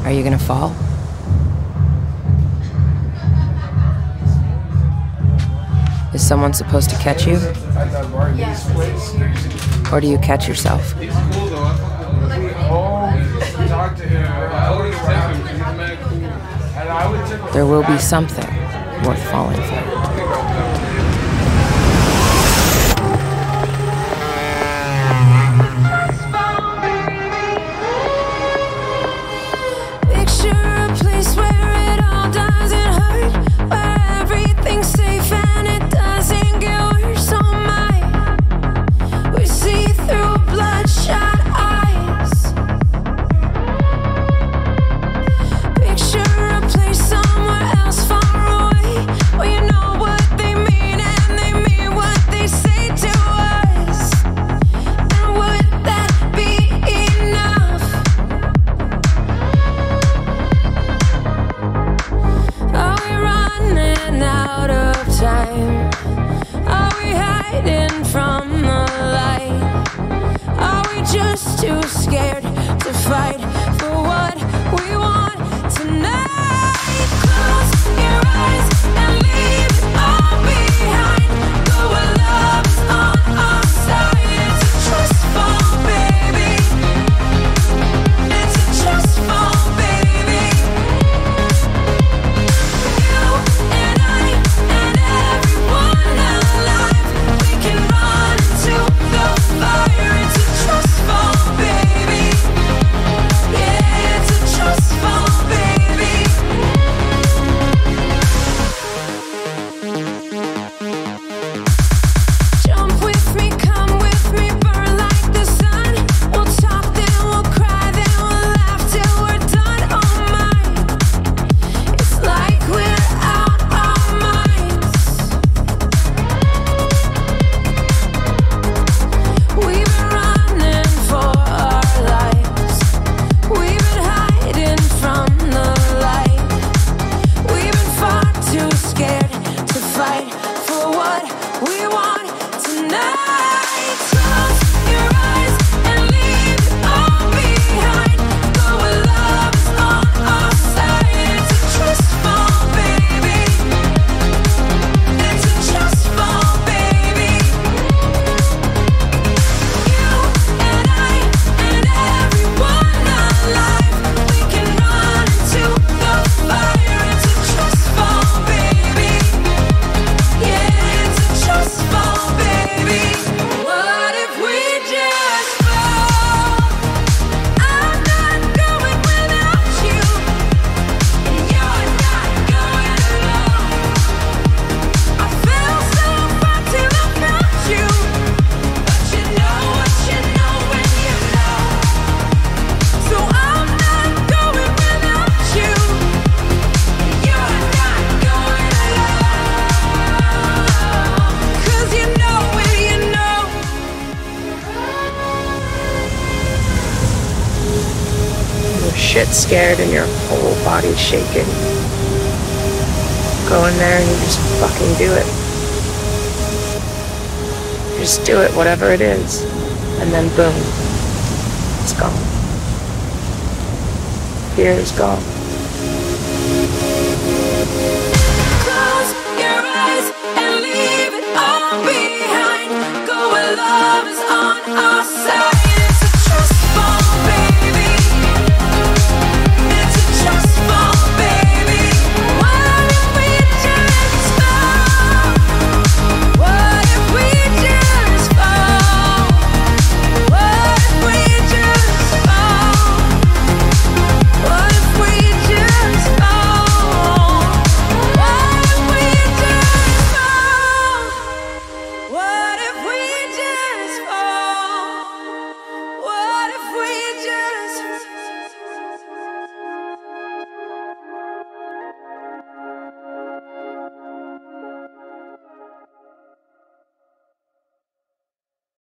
Are you gonna fall? Is someone supposed to catch you? Or do you catch yourself? There will be something worth falling for. Too scared to fight for what we want tonight. Close your eyes and leave it all behind. Go where love's on our side. It's a trust fall, baby. It's a trust fall, baby. You and I and everyone alive, we can run into the fire. It's a trust fall. Shit scared and your whole body's shaking. Go in there and you just fucking do it. Just do it, whatever it is. And then boom, it's gone. Fear is gone. Close your eyes and leave it all behind. Go where love is on our side.